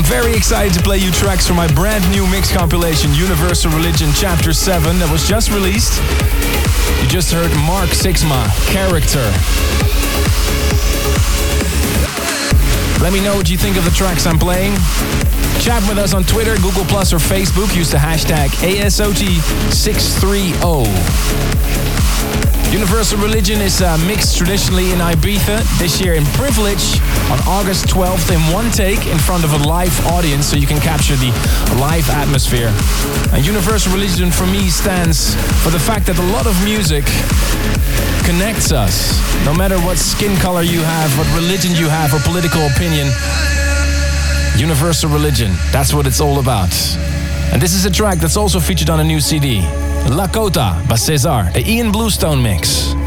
Very excited to play you tracks from my brand new mix compilation, Universal Religion Chapter 7, that was just released. You just heard Mark Sixma, Character. Let me know what you think of the tracks I'm playing. Chat with us on Twitter, Google Plus, or Facebook. Use the hashtag ASOT630. Universal Religion is mixed traditionally in Ibiza. This year in Privilege on August 12th in one take in front of a live audience, so you can capture the live atmosphere. And Universal Religion for me stands for the fact that a lot of music connects us. No matter what skin color you have, what religion you have, or political opinion, Universal Religion, that's what it's all about. And this is a track that's also featured on a new CD, Lakota by Cesar, a Ian Bluestone mix.